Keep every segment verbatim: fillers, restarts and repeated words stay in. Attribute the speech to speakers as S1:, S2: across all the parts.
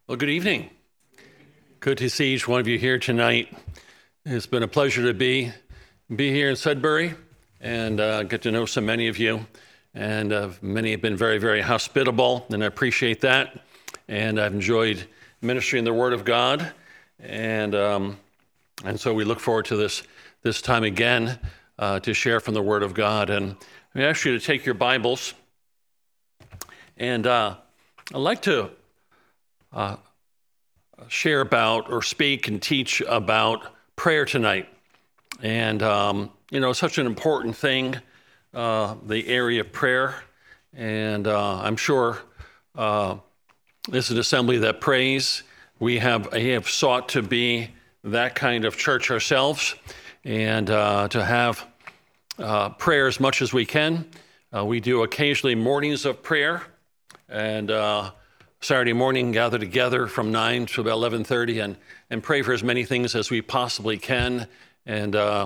S1: Well, good evening. Good to see each one of you here tonight. It's been a pleasure to be be here in Sudbury and uh, get to know so many of you. And uh, many have been very, very hospitable, and I appreciate that. And I've enjoyed ministering the Word of God, and um, and so we look forward to this this time again uh, to share from the Word of God. And I ask you to take your Bibles, and uh, I'd like to Uh, share about or speak and teach about prayer tonight. And, um, you know, such an important thing, uh, the area of prayer. And uh, I'm sure uh, this is an assembly that prays. We have, we have sought to be that kind of church ourselves and uh, to have uh, prayer as much as we can. Uh, we do occasionally mornings of prayer, and uh, Saturday morning, gather together from nine to about eleven thirty and, and pray for as many things as we possibly can. And uh,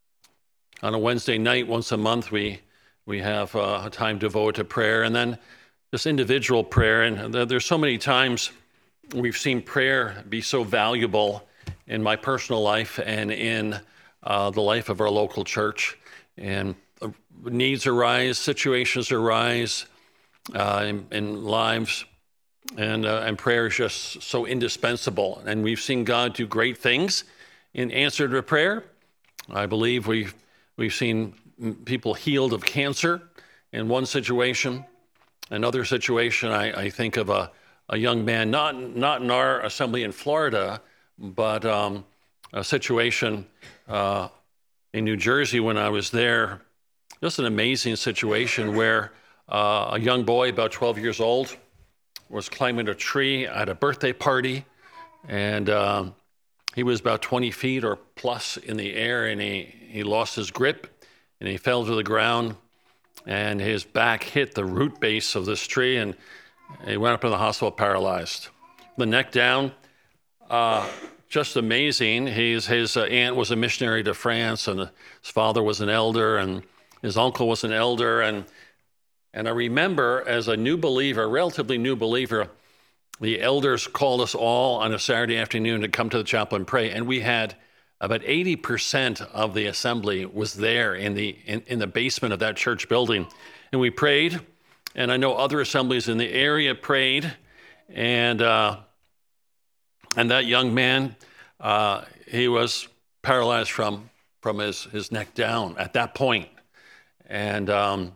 S1: on a Wednesday night, once a month, we we have uh, a time devoted to prayer, and then just individual prayer. And there's so many times we've seen prayer be so valuable in my personal life and in uh, the life of our local church. And uh, needs arise, situations arise uh, in, in lives. And uh, and prayer is just so indispensable. And we've seen God do great things in answer to prayer. I believe we've, we've seen people healed of cancer in one situation. Another situation, I, I think of a, a young man, not, not in our assembly in Florida, but um, a situation uh, in New Jersey when I was there. Just an amazing situation where uh, a young boy, about twelve years old, was climbing a tree at a birthday party, and um, he was about twenty feet or plus in the air, and he, he lost his grip, and he fell to the ground, and his back hit the root base of this tree, and he went up in the hospital paralyzed. The neck down, uh, just amazing. His, his uh, aunt was a missionary to France, and his father was an elder, and his uncle was an elder, and And I remember as a new believer, a relatively new believer, the elders called us all on a Saturday afternoon to come to the chapel and pray. And we had about eighty percent of the assembly was there in the in, in the basement of that church building. And we prayed, and I know other assemblies in the area prayed. And uh, and that young man, uh, he was paralyzed from, from his, his neck down at that point. And um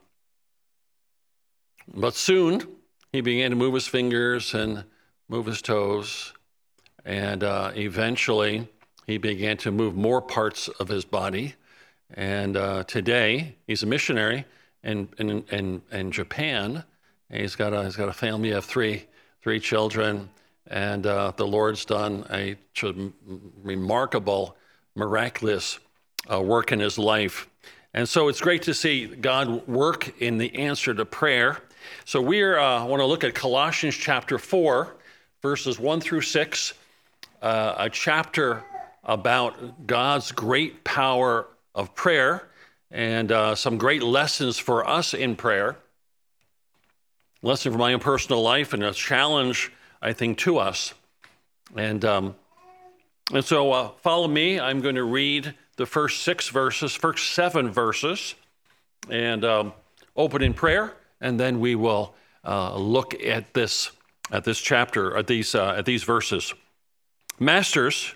S1: But soon, he began to move his fingers and move his toes, and uh, eventually, he began to move more parts of his body. And uh, today, he's a missionary in in, in, in Japan. He's got a he's got a family of three three children, and uh, the Lord's done a remarkable, miraculous uh, work in his life. And so it's great to see God work in the answer to prayer. So we uh, want to look at Colossians chapter four, verses one through six, uh, a chapter about God's great power of prayer and uh, some great lessons for us in prayer. Lesson from my own personal life and a challenge, I think, to us. And um, and so uh, follow me. I'm going to read the first six verses, first seven verses, and um, open in prayer. And then we will uh, look at this at this chapter, at these uh, at these verses. Masters,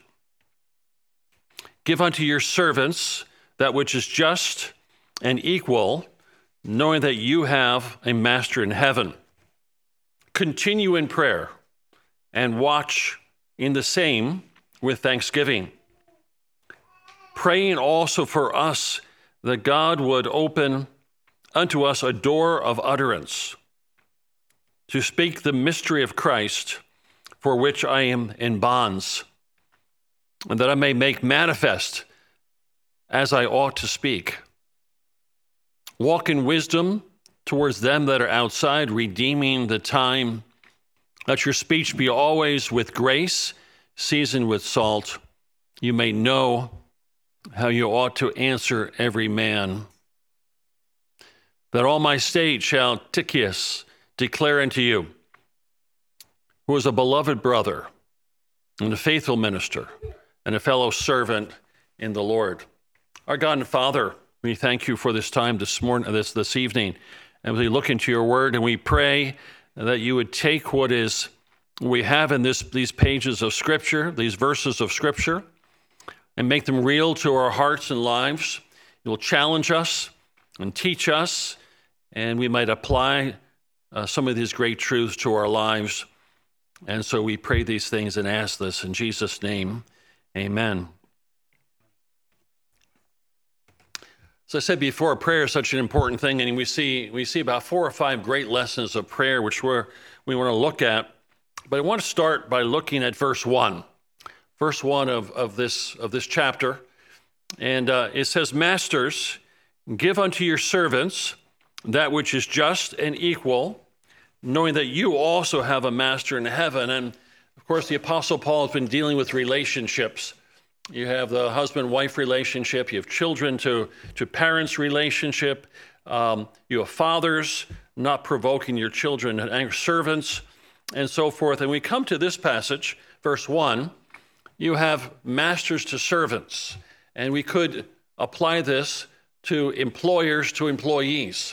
S1: give unto your servants that which is just and equal, knowing that you have a master in heaven. Continue in prayer and watch in the same with thanksgiving. Praying also for us that God would open unto us a door of utterance, to speak the mystery of Christ, for which I am in bonds, and that I may make manifest as I ought to speak. Walk in wisdom towards them that are outside, redeeming the time. Let your speech be always with grace, seasoned with salt. You may know how you ought to answer every man. That all my state shall Tychicus declare unto you, who was a beloved brother and a faithful minister and a fellow servant in the Lord. Our God and Father, we thank you for this time this morning, this this evening, and we look into your word, and we pray that you would take what is we have in this these pages of Scripture, these verses of Scripture, and make them real to our hearts and lives. You will challenge us and teach us, and we might apply uh, some of these great truths to our lives. And so we pray these things and ask this in Jesus' name. Amen. As I said before, prayer is such an important thing, and we see we see about four or five great lessons of prayer, which we're, we want to look at. But I want to start by looking at verse one, verse one of, of this of this chapter, and uh, it says, "Masters, give unto your servants that which is just and equal, knowing that you also have a master in heaven." And of course, the Apostle Paul has been dealing with relationships. You have the husband-wife relationship, you have children to, to parents relationship, um, you have fathers not provoking your children, and servants, and so forth. And we come to this passage, verse one, you have masters to servants, and we could apply this to employers to employees.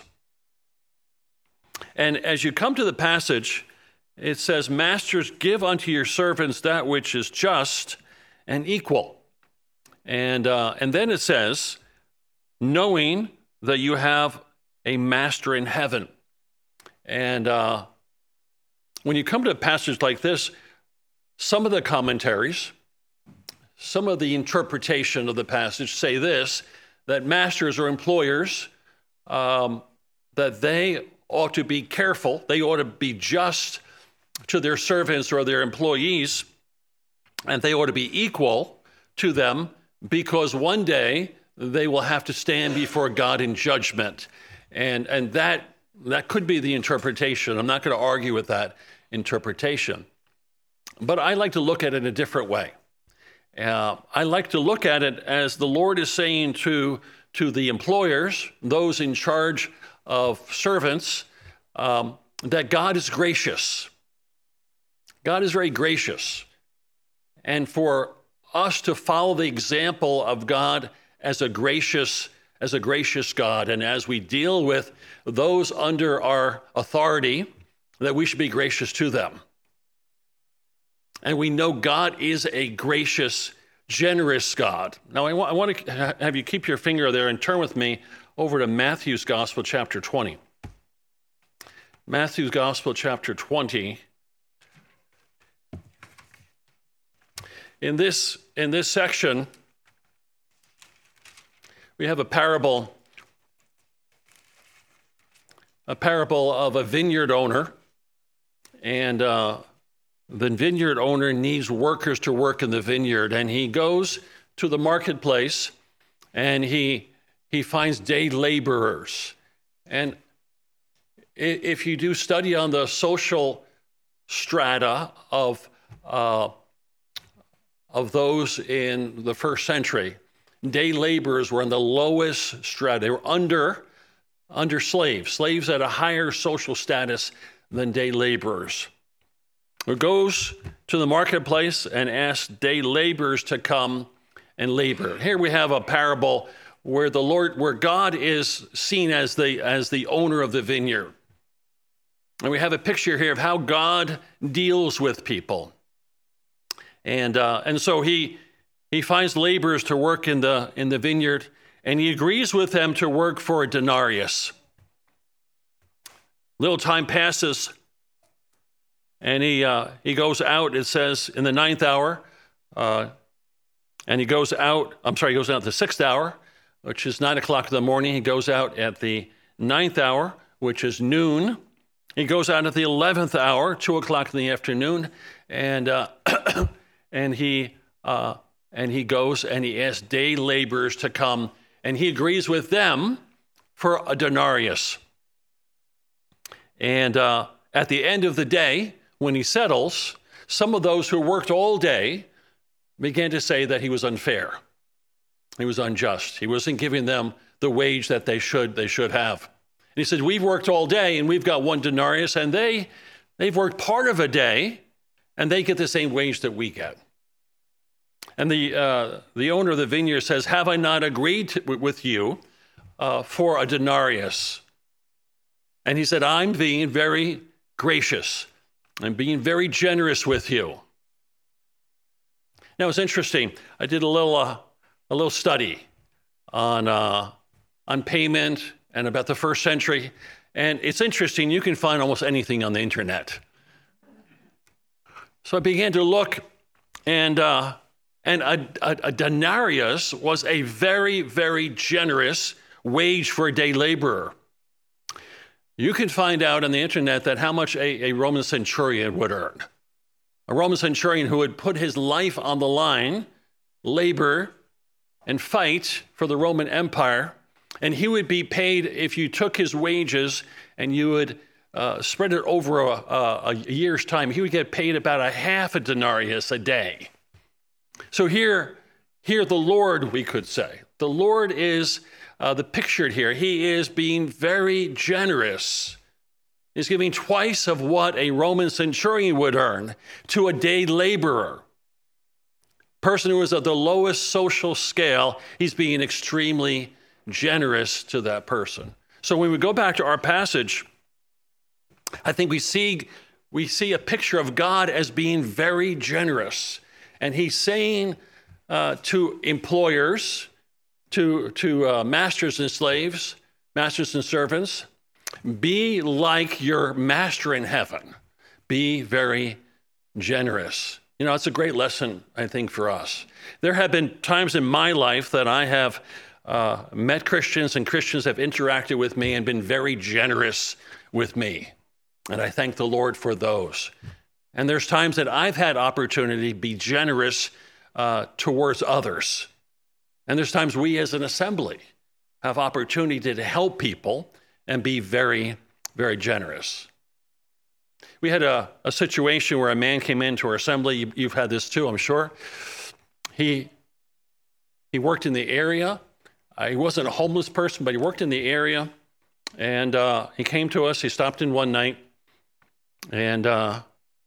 S1: And as you come to the passage, it says, "Masters, give unto your servants that which is just and equal." And uh, and then it says, "knowing that you have a master in heaven." And uh, when you come to a passage like this, some of the commentaries, some of the interpretation of the passage say this, that masters or employers, um, that they ought to be careful, they ought to be just to their servants or their employees, and they ought to be equal to them, because one day they will have to stand before God in judgment. And, and that, that could be the interpretation. I'm not going to argue with that interpretation. But I like to look at it in a different way. Uh, I like to look at it as the Lord is saying to, to the employers, those in charge of servants, um, that God is gracious. God is very gracious. And for us to follow the example of God as a gracious, as a gracious God, and as we deal with those under our authority, that we should be gracious to them. And we know God is a gracious, generous God. Now, I want, I want to have you keep your finger there and turn with me over to Matthew's Gospel, chapter twenty. Matthew's Gospel, chapter twenty. In this, in this section, we have a parable, a parable of a vineyard owner, and uh, the vineyard owner needs workers to work in the vineyard, and he goes to the marketplace, and he he finds day laborers. And if you do study on the social strata of uh, of those in the first century, day laborers were in the lowest strata. They were under, under slaves, slaves at a higher social status than day laborers. Who goes to the marketplace and asks day laborers to come and labor. Here we have a parable where the Lord, where God is seen as the as the owner of the vineyard. And we have a picture here of how God deals with people. And uh, and so he he finds laborers to work in the in the vineyard, and he agrees with them to work for a denarius. Little time passes, and he uh, he goes out. It says in the ninth hour, uh, and he goes out. I'm sorry, he goes out at the sixth hour, which is nine o'clock in the morning. He goes out at the ninth hour, which is noon. He goes out at the eleventh hour, two o'clock in the afternoon, and. Uh, And he uh, and he goes and he asks day laborers to come, and he agrees with them for a denarius. And uh, at the end of the day, when he settles, some of those who worked all day began to say that he was unfair. He was unjust. He wasn't giving them the wage that they should they should have. And he said, "We've worked all day, and we've got one denarius, and they they've worked part of a day, and they get the same wage that we get. And the uh, the owner of the vineyard says, have I not agreed to, with you uh, for a denarius? And he said, I'm being very gracious. I'm being very generous with you. Now, it's interesting. I did a little uh, a little study on uh, on payment and about the first century. And it's interesting. You can find almost anything on the internet. So I began to look, and uh, and a, a, a denarius was a very, very generous wage for a day laborer. You can find out on the internet that how much a, a Roman centurion would earn. A Roman centurion who would put his life on the line, labor, and fight for the Roman Empire, and he would be paid, if you took his wages and you would uh, spread it over a, a, a year's time, he would get paid about a half a denarius a day. So here, here the Lord, we could say, the Lord is uh, the pictured here. He is being very generous. He's giving twice of what a Roman centurion would earn to a day laborer. Person who is at the lowest social scale, he's being extremely generous to that person. So when we go back to our passage, I think we see we see a picture of God as being very generous. And he's saying uh, to employers, to, to uh, masters and slaves, masters and servants, be like your master in heaven. Be very generous. You know, it's a great lesson, I think, for us. There have been times in my life that I have uh, met Christians and Christians have interacted with me and been very generous with me. And I thank the Lord for those. And there's times that I've had opportunity to be generous uh, towards others. And there's times we as an assembly have opportunity to help people and be very, very generous. We had a, a situation where a man came into our assembly. You, you've had this too, I'm sure. He, he worked in the area. Uh, he wasn't a homeless person, but he worked in the area. And uh, he came to us. He stopped in one night. And uh,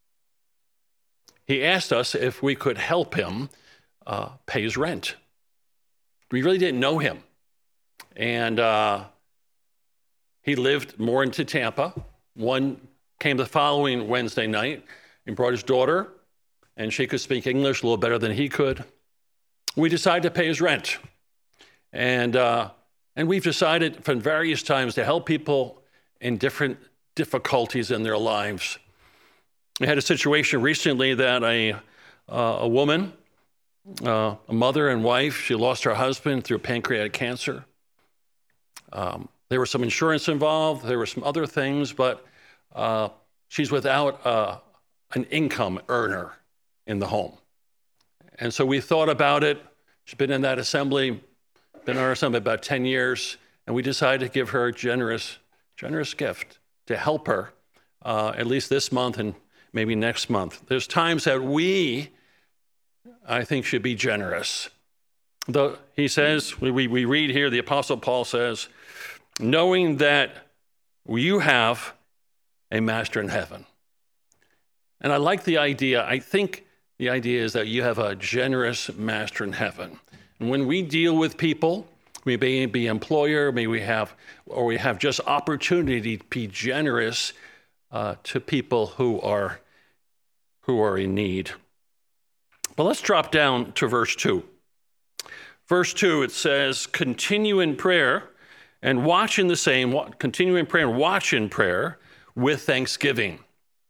S1: he asked us if we could help him uh, pay his rent. We really didn't know him. And uh, he lived more into Tampa. One came the following Wednesday night and brought his daughter, and she could speak English a little better than he could. We decided to pay his rent. And uh, and we've decided from various times to help people in different difficulties in their lives. We had a situation recently that a, uh, a woman, uh, a mother and wife, she lost her husband through pancreatic cancer. Um, there was some insurance involved. There were some other things, but uh, she's without uh, an income earner in the home. And so we thought about it. She's been in that assembly, been in our assembly about ten years, and we decided to give her a generous, generous gift to help her, uh, at least this month and maybe next month. There's times that we, I think, should be generous. The, he says, we, we read here, the Apostle Paul says, knowing that you have a master in heaven. And I like the idea. I think the idea is that you have a generous master in heaven. And when we deal with people, we may be employer, may we have, or we have just opportunity to be generous uh, to people who are who are in need. But let's drop down to verse two. Verse two, it says, continue in prayer and watch in the same, continue in prayer and watch in prayer with thanksgiving.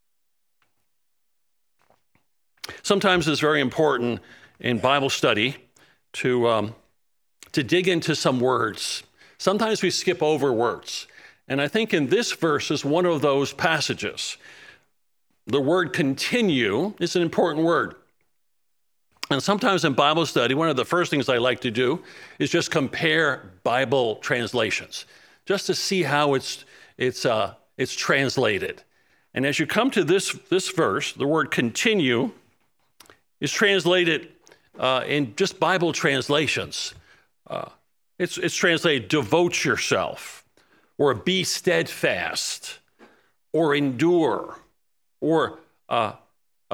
S1: Sometimes it's very important in Bible study to um, to dig into some words. Sometimes we skip over words. And I think in this verse is one of those passages. The word continue is an important word. And sometimes in Bible study, one of the first things I like to do is just compare Bible translations, just to see how it's it's uh, it's translated. And as you come to this, this verse, the word continue is translated uh, in just Bible translations. Uh, it's, it's translated devote yourself, or be steadfast, or endure, or uh, uh,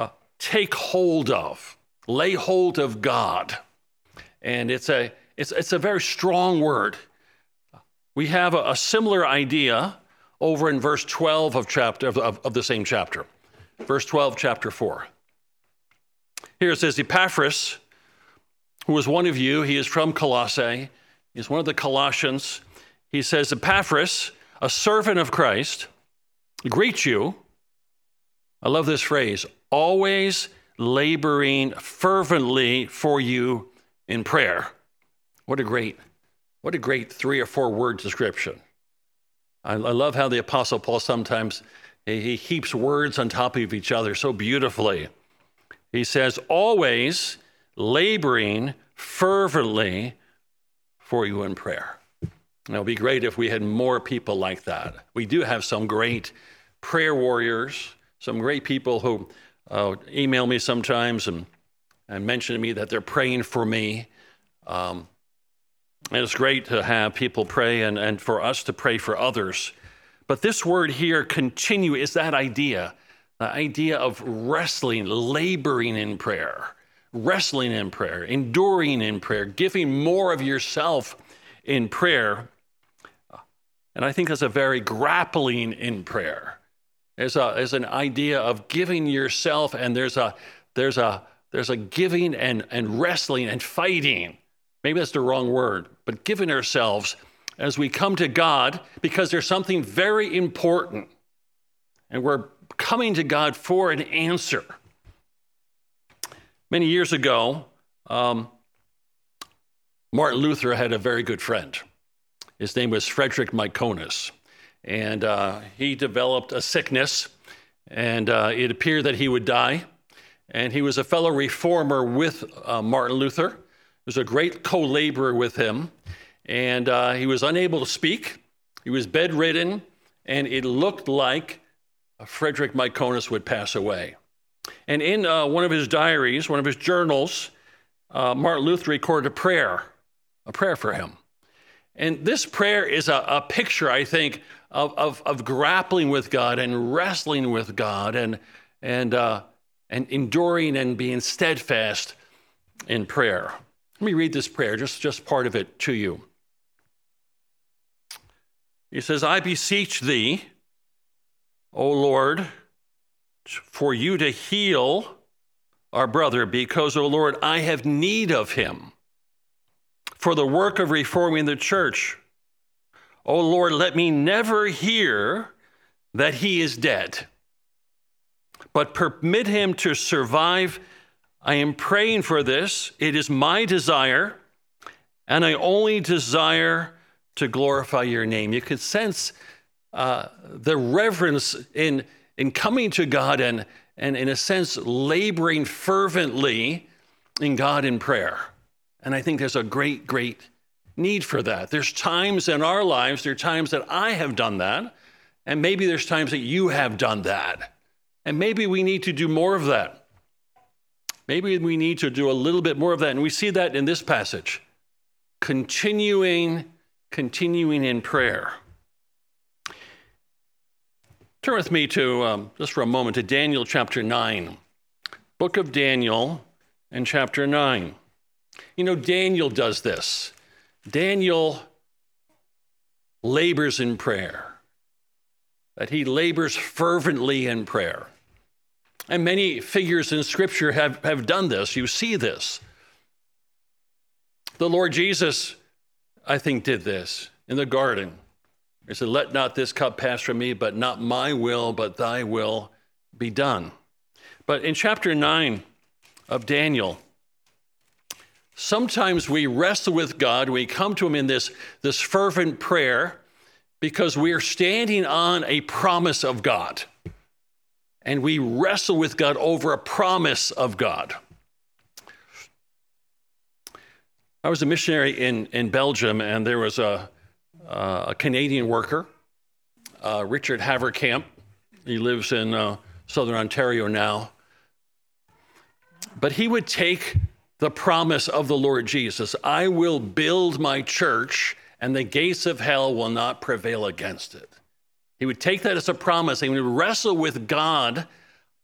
S1: take hold of, lay hold of God. And it's a, it's, it's a very strong word. We have a, a similar idea over in verse twelve of, chapter, of, of, of the same chapter. Verse twelve, chapter four. Here it says, Epaphras, who was one of you, he is from Colossae, he's one of the Colossians. He says, Epaphras, a servant of Christ, greets you. I love this phrase, always laboring fervently for you in prayer. What a great, what a great three or four word description. I, I love how the Apostle Paul sometimes, he, he heaps words on top of each other so beautifully. He says, always laboring fervently for you in prayer. Now, it would be great if we had more people like that. We do have some great prayer warriors, some great people who uh, email me sometimes and, and mention to me that they're praying for me. Um, and it's great to have people pray and, and for us to pray for others. But this word here, continue, is that idea, the idea of wrestling, laboring in prayer, wrestling in prayer, enduring in prayer, giving more of yourself in prayer. And I think that's a very grappling in prayer. There's a there's an idea of giving yourself, and there's a there's a there's a giving and, and wrestling and fighting. Maybe that's the wrong word, but giving ourselves as we come to God because there's something very important. And we're coming to God for an answer. Many years ago, um, Martin Luther had a very good friend. His name was Frederick Myconius, and uh, he developed a sickness, and uh, it appeared that he would die. And he was a fellow reformer with uh, Martin Luther. He was a great co-laborer with him, and uh, he was unable to speak. He was bedridden, and it looked like Frederick Myconius would pass away. And in uh, one of his diaries, one of his journals, uh, Martin Luther recorded a prayer, a prayer for him. And this prayer is a, a picture, I think, of, of, of grappling with God and wrestling with God and, and, uh, and enduring and being steadfast in prayer. Let me read this prayer, just, just part of it to you. He says, I beseech thee, O Lord, for you to heal our brother, because, O Lord, I have need of him for the work of reforming the church. O Lord, let me never hear that he is dead, but permit him to survive. I am praying for this. It is my desire, and I only desire to glorify your name. You could sense uh, the reverence in, in coming to God and, and, in a sense, laboring fervently in God in prayer. And I think there's a great, great need for that. There's times in our lives, there are times that I have done that, and maybe there's times that you have done that. And maybe we need to do more of that. Maybe we need to do a little bit more of that. And we see that in this passage. Continuing, continuing in prayer. Turn with me to, um, just for a moment, to Daniel chapter nine. Book of Daniel and chapter nine. You know, Daniel does this. Daniel labors in prayer, that he labors fervently in prayer. And many figures in Scripture have, have done this. You see this. The Lord Jesus, I think, did this in the garden. He said, let not this cup pass from me, but not my will, but thy will be done. But in chapter nine of Daniel, sometimes we wrestle with God. We come to him in this, this fervent prayer because we are standing on a promise of God. And we wrestle with God over a promise of God. I was a missionary in, in Belgium, and there was a, uh, a Canadian worker, uh, Richard Haverkamp. He lives in uh, southern Ontario now. But he would take the promise of the Lord Jesus, I will build my church, and the gates of hell will not prevail against it. He would take that as a promise, and he would wrestle with God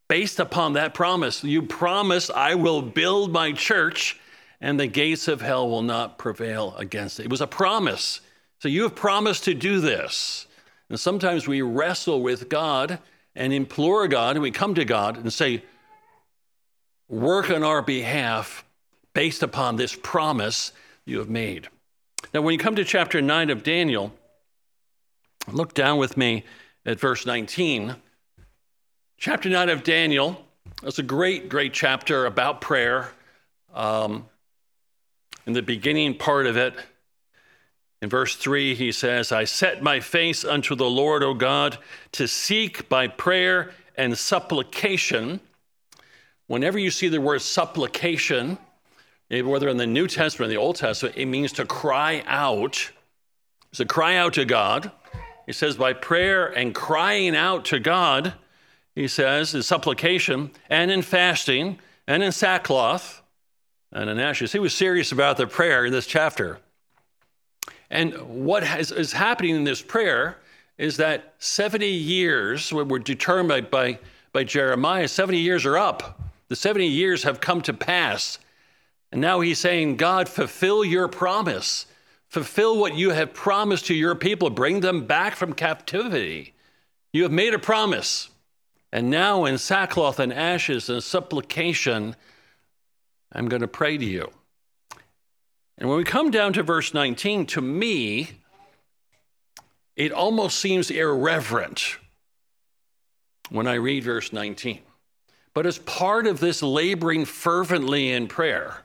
S1: based upon that promise. You promised, I will build my church, and the gates of hell will not prevail against it. It was a promise. So you have promised to do this. And sometimes we wrestle with God and implore God, and we come to God and say, work on our behalf based upon this promise you have made. Now, when you come to chapter nine of Daniel, look down with me at verse nineteen. Chapter nine of Daniel is a great, great chapter about prayer. Um, in the beginning part of it, in verse three, he says, I set my face unto the Lord, O God, to seek by prayer and supplication. Whenever you see the word supplication, whether in the New Testament or the Old Testament, it means to cry out. So cry out to God. He says by prayer and crying out to God, he says, in supplication and in fasting and in sackcloth and in ashes. He was serious about the prayer in this chapter. And what has, is happening in this prayer is that seventy years were determined by, by Jeremiah, seventy years are up. The seventy years have come to pass. And now he's saying, God, fulfill your promise. Fulfill what you have promised to your people. Bring them back from captivity. You have made a promise. And now in sackcloth and ashes and supplication, I'm going to pray to you. And when we come down to verse nineteen, to me, it almost seems irreverent when I read verse nineteen. But as part of this laboring fervently in prayer,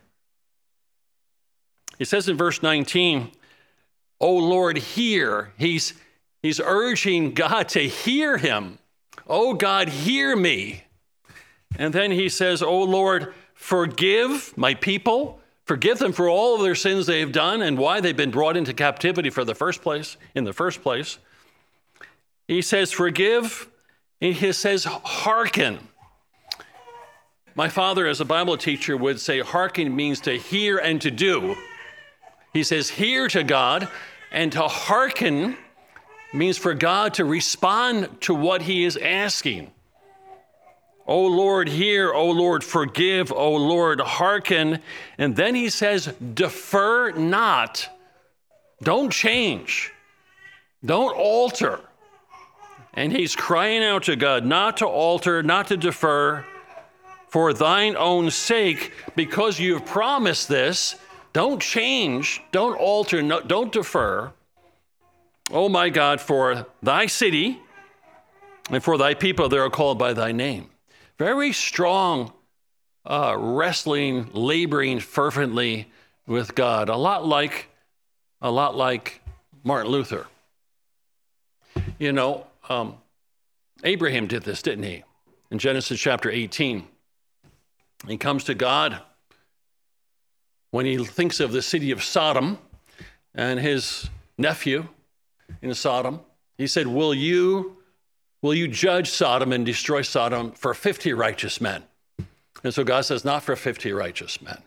S1: it says in verse nineteen, O Lord, hear. He's, he's urging God to hear him. Oh God, hear me. And then he says, O Lord, forgive my people. Forgive them for all of their sins they have done and why they've been brought into captivity for the first place, in the first place. He says, forgive. And he says, hearken. My father, as a Bible teacher, would say hearken means to hear and to do. He says hear to God, and to hearken means for God to respond to what he is asking. O Lord, hear. O Lord, forgive. O Lord, hearken. And then he says, defer not. Don't change. Don't alter. And he's crying out to God not to alter, not to defer. For thine own sake, because you've promised this, don't change, don't alter, no, don't defer. Oh my God, for thy city and for thy people that are called by thy name. Very strong, uh, wrestling, laboring fervently with God. A lot like, a lot like Martin Luther. You know, um, Abraham did this, didn't he? In Genesis chapter eighteen. He comes to God when he thinks of the city of Sodom and his nephew in Sodom. He said, will you, will you judge Sodom and destroy Sodom for fifty righteous men? And so God says, not for fifty righteous men.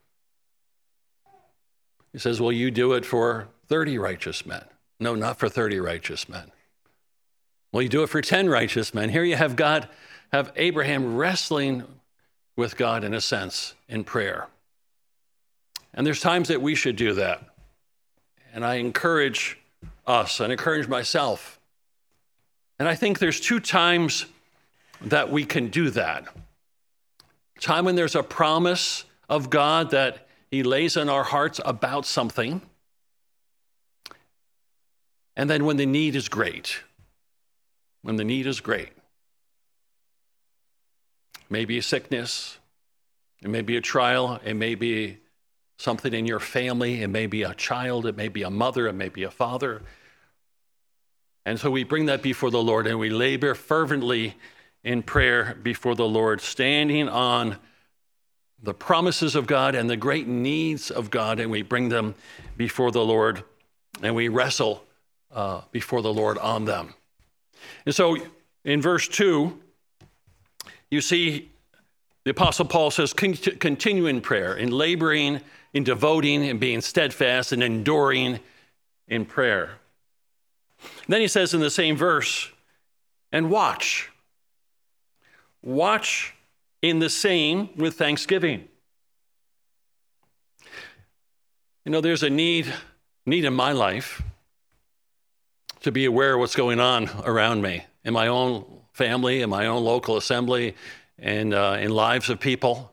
S1: He says, will you do it for thirty righteous men? No, not for thirty righteous men. Will you do it for ten righteous men? Here you have God, have Abraham wrestling with God in a sense in prayer. And there's times that we should do that. And I encourage us and encourage myself. And I think there's two times that we can do that. Time when there's a promise of God that he lays in our hearts about something. And then when the need is great. When the need is great. Maybe a sickness, it may be a trial, it may be something in your family, it may be a child, it may be a mother, it may be a father. And so we bring that before the Lord and we labor fervently in prayer before the Lord, standing on the promises of God and the great needs of God, and we bring them before the Lord and we wrestle uh, before the Lord on them. And so in verse two, you see, the Apostle Paul says, continue in prayer, in laboring, in devoting, and being steadfast, and enduring in prayer. And then he says in the same verse, and watch. watch in the same with thanksgiving. You know, there's a need, need in my life to be aware of what's going on around me, in my own family, in my own local assembly, and uh, in lives of people.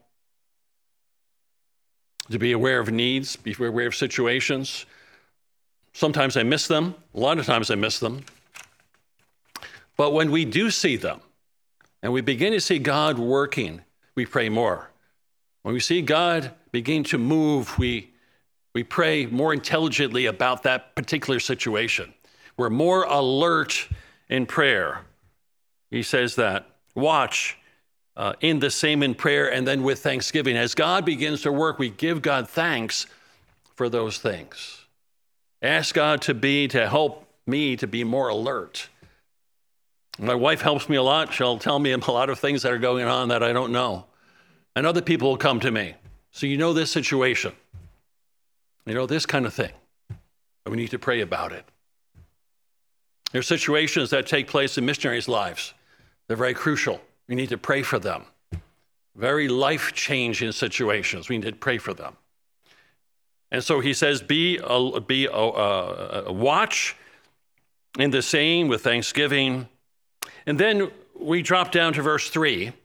S1: To be aware of needs, be aware of situations. Sometimes I miss them. A lot of times I miss them. But when we do see them, and we begin to see God working, we pray more. When we see God begin to move, we, we pray more intelligently about that particular situation. We're more alert in prayer. He says that. Watch uh, in the same in prayer and then with thanksgiving. As God begins to work, we give God thanks for those things. Ask God to be, to help me to be more alert. My wife helps me a lot. She'll tell me a lot of things that are going on that I don't know. And other people will come to me. So you know this situation. You know, this kind of thing. And we need to pray about it. There are situations that take place in missionaries' lives. They're very crucial. We need to pray for them. Very life-changing situations. We need to pray for them. And so he says, be a, be a, a, a watch in the same with thanksgiving. And then we drop down to verse three.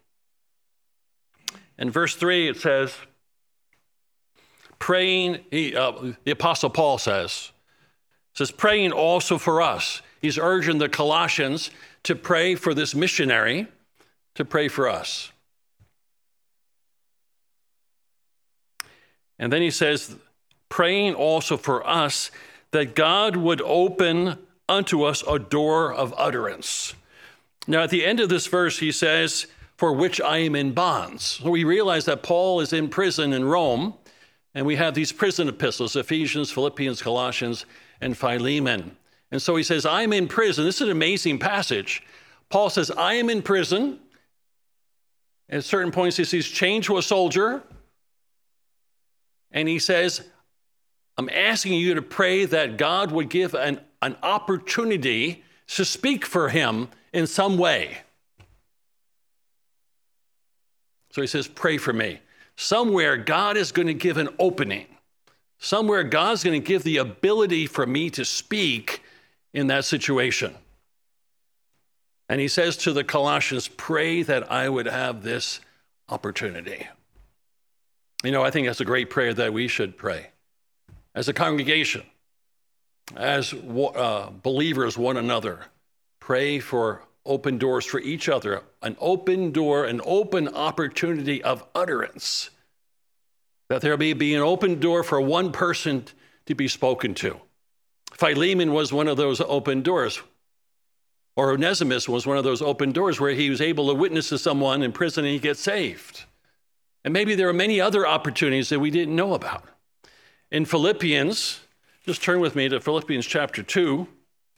S1: In verse three, it says, praying, he, uh, the Apostle Paul says, says, praying also for us. He's urging the Colossians to pray for this missionary, to pray for us. And then he says, praying also for us that God would open unto us a door of utterance. Now, at the end of this verse, he says, for which I am in bonds. So we realize that Paul is in prison in Rome, and we have these prison epistles, Ephesians, Philippians, Colossians, and Philemon. And so he says, I'm in prison. This is an amazing passage. Paul says, I am in prison. At certain points, he says, chained to a soldier. And he says, I'm asking you to pray that God would give an, an opportunity to speak for him in some way. So he says, pray for me. Somewhere God is going to give an opening. Somewhere God's going to give the ability for me to speak in that situation. And he says to the Colossians, pray that I would have this opportunity. You know, I think that's a great prayer that we should pray as a congregation, as uh, believers one another. Pray for open doors for each other, an open door, an open opportunity of utterance, that there may be an open door for one person to be spoken to. Philemon was one of those open doors, or Onesimus was one of those open doors where he was able to witness to someone in prison and he gets saved. And maybe there are many other opportunities that we didn't know about. In Philippians, just turn with me to Philippians chapter two.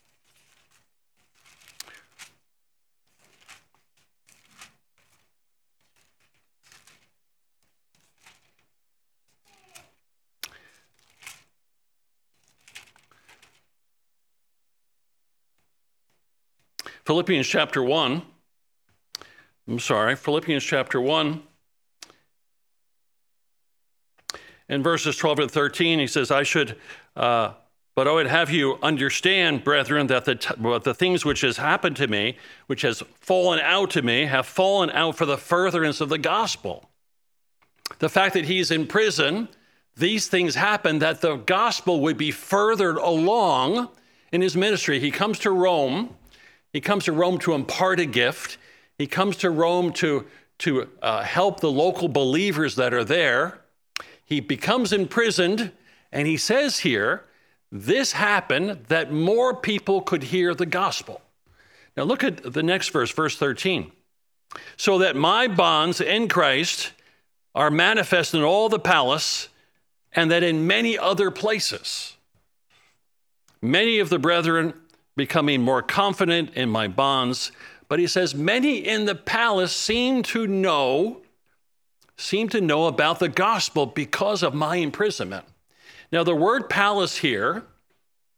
S1: Philippians chapter one, I'm sorry, Philippians chapter one, in verses twelve and thirteen, he says, I should, uh, but I would have you understand, brethren, that the, t- well, the things which has happened to me, which has fallen out to me, have fallen out for the furtherance of the gospel. The fact that he's in prison, these things happen that the gospel would be furthered along in his ministry. He comes to Rome. He comes to Rome to impart a gift. He comes to Rome to, to uh, help the local believers that are there. He becomes imprisoned, and he says here, this happened that more people could hear the gospel. Now look at the next verse, verse thirteen. So that my bonds in Christ are manifest in all the palace, and that in many other places, many of the brethren becoming more confident in my bonds. But he says, many in the palace seem to know, seem to know about the gospel because of my imprisonment. Now, the word palace here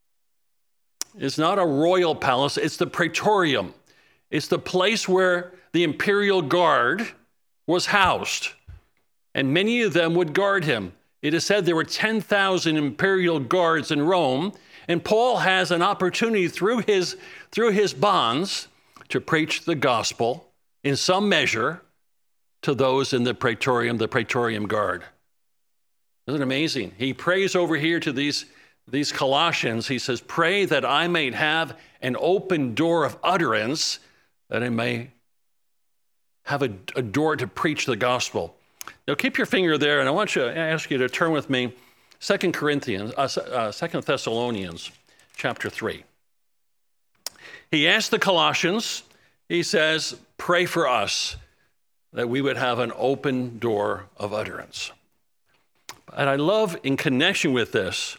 S1: is not a royal palace. It's the praetorium. It's the place where the imperial guard was housed, and many of them would guard him. It is said there were ten thousand imperial guards in Rome, and Paul has an opportunity through his, through his bonds to preach the gospel in some measure to those in the praetorium, the praetorium guard. Isn't it amazing? He prays over here to these, these Colossians. He says, pray that I may have an open door of utterance, that I may have a, a door to preach the gospel. Now keep your finger there, and I want you to ask you to turn with me Second Corinthians, uh, uh, Second Thessalonians, chapter three. He asked the Colossians, he says, pray for us that we would have an open door of utterance. And I love, in connection with this,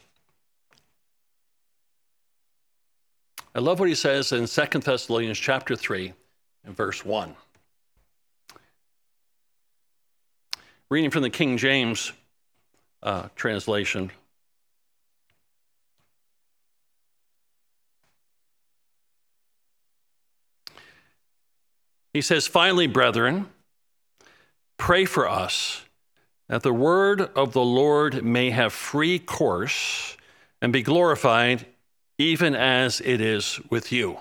S1: I love what he says in Second Thessalonians chapter three and verse one. Reading from the King James uh, translation. He says, finally, brethren, pray for us that the word of the Lord may have free course and be glorified even as it is with you.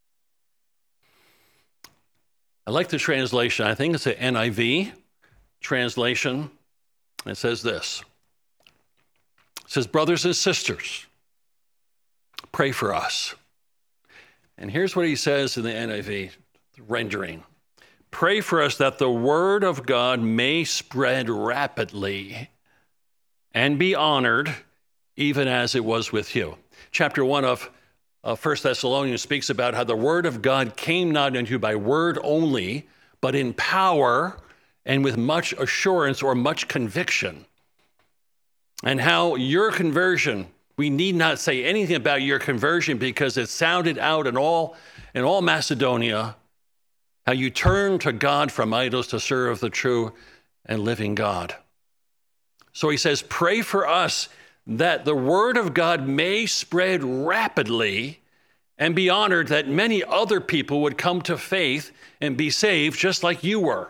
S1: I like the translation. I think it's an N I V translation. It says this. It says, brothers and sisters, pray for us. And here's what he says in the N I V rendering. Pray for us that the word of God may spread rapidly and be honored, even as it was with you. Chapter one of uh, First Thessalonians speaks about how the word of God came not unto you by word only, but in power and with much assurance or much conviction. And how your conversion, we need not say anything about your conversion because it sounded out in all, in all Macedonia, how you turn to God from idols to serve the true and living God. So he says, pray for us that the word of God may spread rapidly and be honored, that many other people would come to faith and be saved just like you were.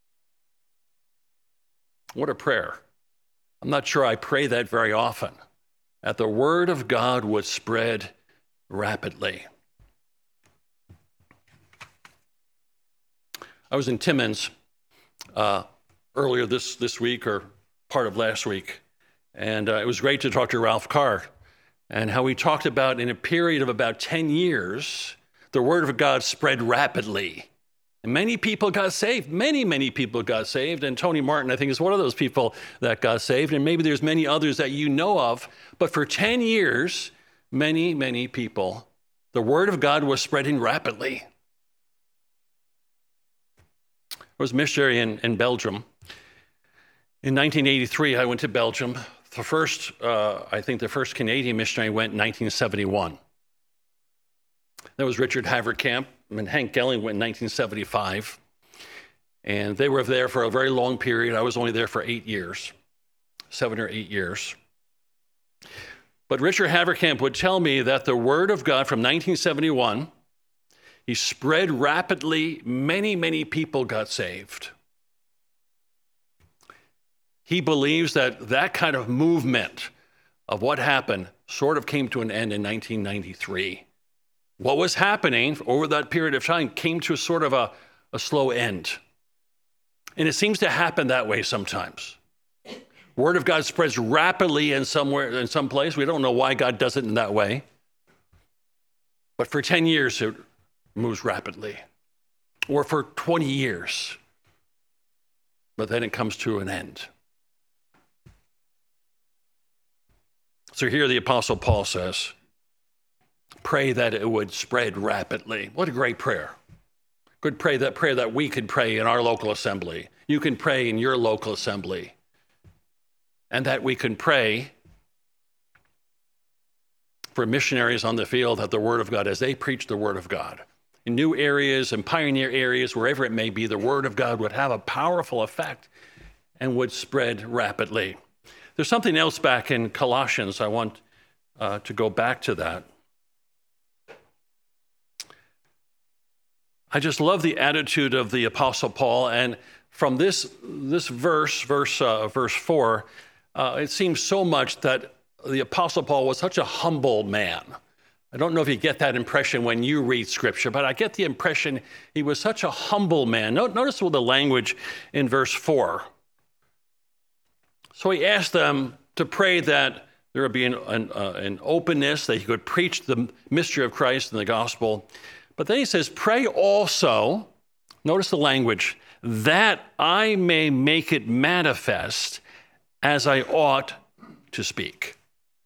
S1: What a prayer. I'm not sure I pray that very often, that the word of God would spread rapidly. I was in Timmins uh, earlier this, this week or part of last week, and uh, it was great to talk to Ralph Carr and how he talked about in a period of about ten years, the word of God spread rapidly. And many people got saved. Many, many people got saved. And Tony Martin, I think, is one of those people that got saved. And maybe there's many others that you know of. But for ten years, many, many people, the word of God was spreading rapidly. I was a missionary in, in Belgium. In nineteen eighty-three, I went to Belgium. The first, uh, I think the first Canadian missionary went in nineteen seventy-one. That was Richard Haverkamp, and Hank Gelling went in nineteen seventy-five. And they were there for a very long period. I was only there for eight years, seven or eight years. But Richard Haverkamp would tell me that the word of God from nineteen seventy-one, he spread rapidly. Many, many people got saved. He believes that that kind of movement of what happened sort of came to an end in nineteen ninety-three. What was happening over that period of time came to sort of a, a slow end. And it seems to happen that way sometimes. Word of God spreads rapidly in somewhere, in some place. We don't know why God does it in that way. But for ten years, it moves rapidly. Or for twenty years. But then it comes to an end. So here the Apostle Paul says, pray that it would spread rapidly. What a great prayer. Good pray that prayer that we could pray in our local assembly. You can pray in your local assembly. And that we can pray for missionaries on the field that the word of God, as they preach the word of God, in new areas and pioneer areas, wherever it may be, the word of God would have a powerful effect and would spread rapidly. There's something else back in Colossians. I want uh, to go back to that. I just love the attitude of the Apostle Paul. And from this, this verse, verse, uh, verse four, uh, it seems so much that the Apostle Paul was such a humble man. I don't know if you get that impression when you read Scripture, but I get the impression he was such a humble man. Notice the language in verse four. So he asked them to pray that there would be an, an, uh, an openness, that he could preach the mystery of Christ and the gospel. But then he says, pray also, notice the language, that I may make it manifest as I ought to speak.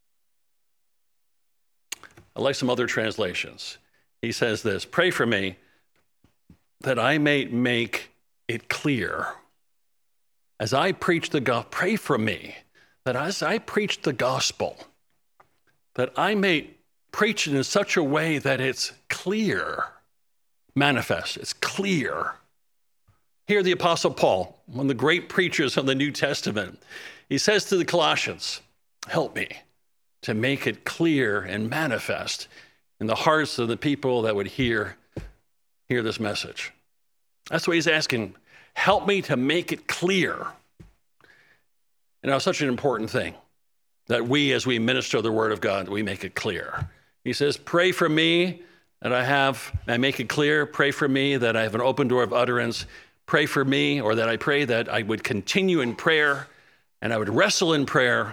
S1: I like some other translations. He says this, pray for me that I may make it clear. As I preach the gospel, pray for me that as I preach the gospel, that I may preach it in such a way that it's clear, manifest, it's clear. Here the Apostle Paul, one of the great preachers of the New Testament, he says to the Colossians, help me to make it clear and manifest in the hearts of the people that would hear, hear this message. That's what he's asking. Help me to make it clear. And it's such an important thing that we, as we minister the word of God, we make it clear. He says, pray for me that I have, I make it clear. Pray for me that I have an open door of utterance. Pray for me, or that I pray that I would continue in prayer and I would wrestle in prayer.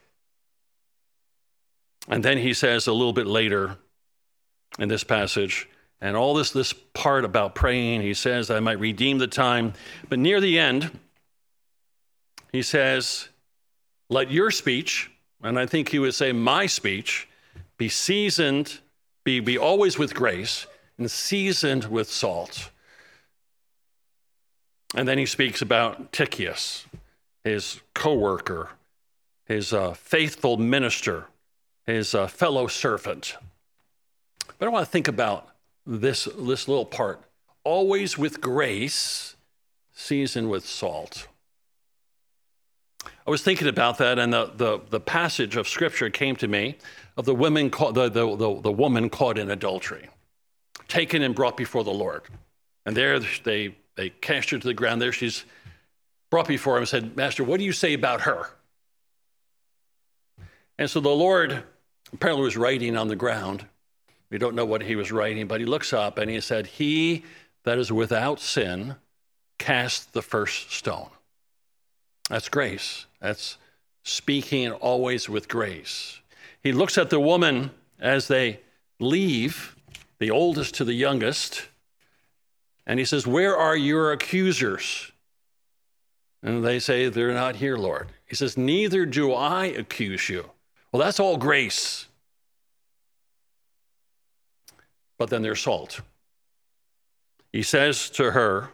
S1: And then he says a little bit later in this passage, and all this, this part about praying, he says, I might redeem the time. But near the end, he says, let your speech, and I think he would say my speech, be seasoned, be, be always with grace, and seasoned with salt. And then he speaks about Tychicus, his co-worker, his uh, faithful minister, his uh, fellow servant. But I want to think about this, this little part. Always with grace, seasoned with salt. I was thinking about that, and the, the, the passage of Scripture came to me of the women caught, the, the, the, the woman caught in adultery, taken and brought before the Lord. And there they, they cast her to the ground. There she's brought before him and said, Master, what do you say about her? And so the Lord apparently was writing on the ground. We don't know what he was writing, but he looks up and he said, he that is without sin cast the first stone. That's grace. That's speaking always with grace. He looks at the woman as they leave, the oldest to the youngest, and he says, where are your accusers? And they say, they're not here, Lord. He says, neither do I accuse you. Well, that's all grace. But then there's salt. He says to her,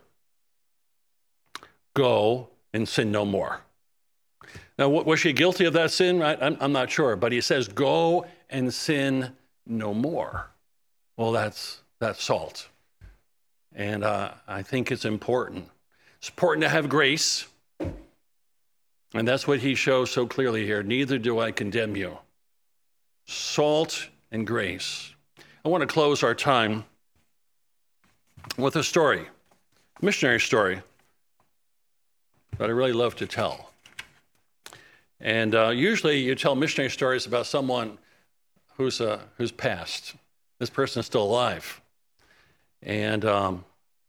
S1: go and sin no more. Now, was she guilty of that sin? I, I'm, I'm not sure, but he says, go and sin no more. Well, that's, that's salt. And uh, I think it's important. It's important to have grace. And that's what he shows so clearly here. Neither do I condemn you. Salt and grace. I want to close our time with a story, a missionary story that I really love to tell. And uh, usually you tell missionary stories about someone who's, uh, who's passed. This person is still alive. And um,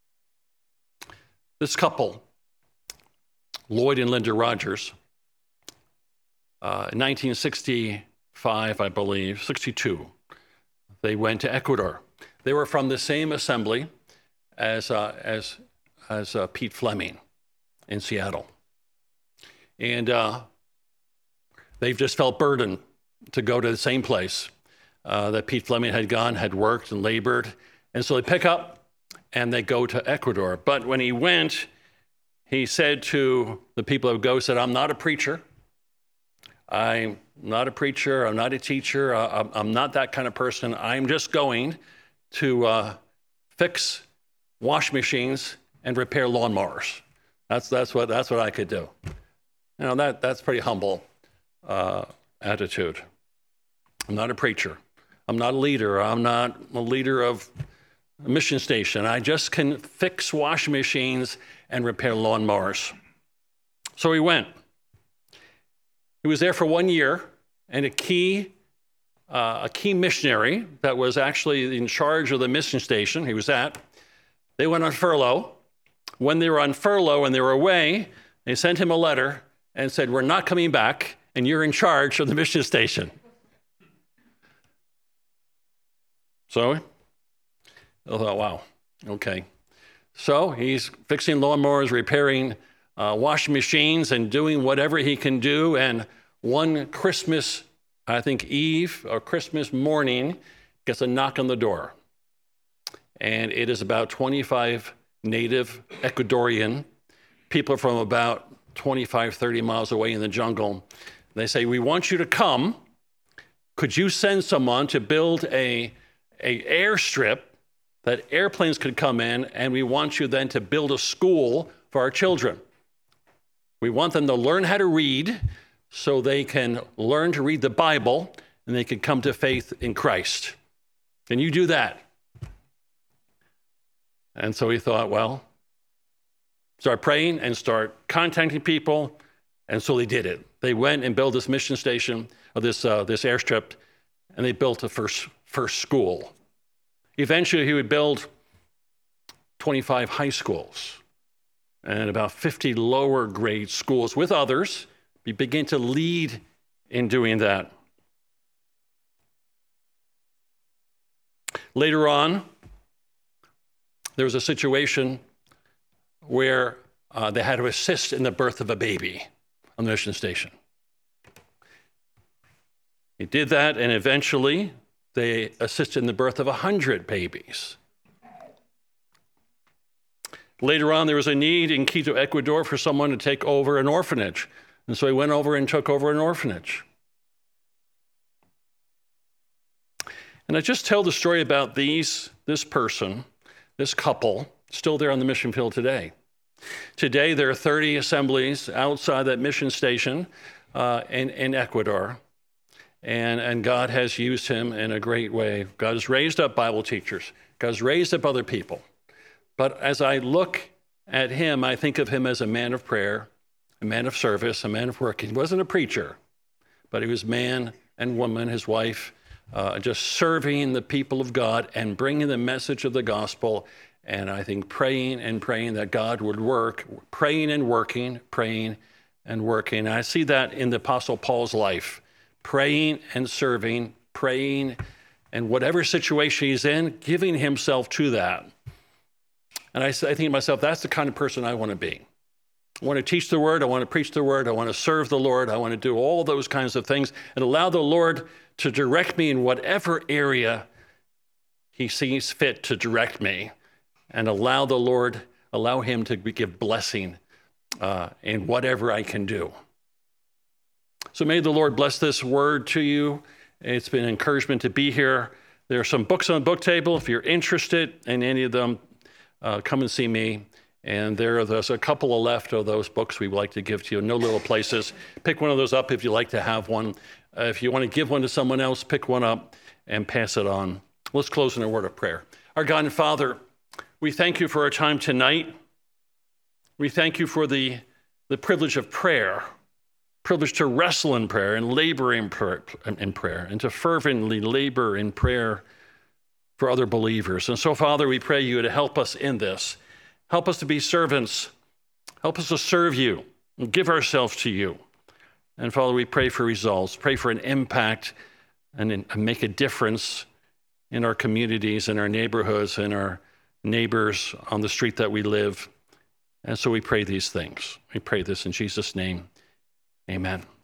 S1: this couple, Lloyd and Linda Rogers, uh, in nineteen sixty-five, I believe, sixty-two, they went to Ecuador. They were from the same assembly as uh, as as uh, Pete Fleming in Seattle, and uh, they've just felt burdened to go to the same place uh, that Pete Fleming had gone, had worked and labored, and so they pick up and they go to Ecuador. But when he went, he said to the people of Go, said, "I'm not a preacher. I'm not a preacher. I'm not a teacher. Uh, I'm not that kind of person. I'm just going to uh, fix wash machines and repair lawnmowers. That's that's what that's what I could do." You know, that that's pretty humble uh, attitude. I'm not a preacher. I'm not a leader. I'm not a leader of a mission station. I just can fix washing machines and repair lawnmowers. So he went. He was there for one year, and a key, uh, a key missionary that was actually in charge of the mission station he was at, they went on furlough. When they were on furlough and they were away, they sent him a letter and said, "We're not coming back, and you're in charge of the mission station." So I thought, wow, okay. So he's fixing lawnmowers, repairing uh, washing machines, and doing whatever he can do. And one Christmas, I think Eve or Christmas morning, gets a knock on the door. And it is about twenty-five native Ecuadorian people from about twenty-five, thirty miles away in the jungle. They say, "We want you to come. Could you send someone to build a, a airstrip that airplanes could come in, and we want you then to build a school for our children. We want them to learn how to read so they can learn to read the Bible and they can come to faith in Christ. Can you do that?" And so he thought, well, start praying and start contacting people. And so they did it. They went and built this mission station, or this uh, this airstrip, and they built a first first school. Eventually, he would build twenty-five high schools and about fifty lower grade schools with others. He began to lead in doing that. Later on, there was a situation where uh, they had to assist in the birth of a baby on the mission station. He did that, and eventually they assisted in the birth of one hundred babies. Later on, there was a need in Quito, Ecuador, for someone to take over an orphanage. And so he went over and took over an orphanage. And I just tell the story about these, this person, this couple, still there on the mission field today. Today, there are thirty assemblies outside that mission station uh, in, in Ecuador. And, and God has used him in a great way. God has raised up Bible teachers. God has raised up other people. But as I look at him, I think of him as a man of prayer, a man of service, a man of work. He wasn't a preacher, but he was man and woman, his wife, uh, just serving the people of God and bringing the message of the gospel. And I think praying and praying that God would work, praying and working, praying and working. And I see that in the Apostle Paul's life. Praying and serving, praying, and whatever situation he's in, giving himself to that. And I, I think to myself, that's the kind of person I want to be. I want to teach the word, I want to preach the word, I want to serve the Lord, I want to do all those kinds of things and allow the Lord to direct me in whatever area he sees fit to direct me, and allow the Lord, allow him to give blessing uh, in whatever I can do. So may the Lord bless this word to you. It's been an encouragement to be here. There are some books on the book table. If you're interested in any of them, uh, come and see me. And there are there's a couple of left of those books we would like to give to you. No little places. Pick one of those up if you like to have one. Uh, if you want to give one to someone else, pick one up and pass it on. Let's close in a word of prayer. Our God and Father, we thank you for our time tonight. We thank you for the, the privilege of prayer. Privilege to wrestle in prayer and labor in prayer, in prayer and to fervently labor in prayer for other believers. And so, Father, we pray you to help us in this. Help us to be servants. Help us to serve you and give ourselves to you. And Father, we pray for results, pray for an impact and, in, and make a difference in our communities, in our neighborhoods, in our neighbors on the street that we live. And so we pray these things. We pray this in Jesus' name. Amen.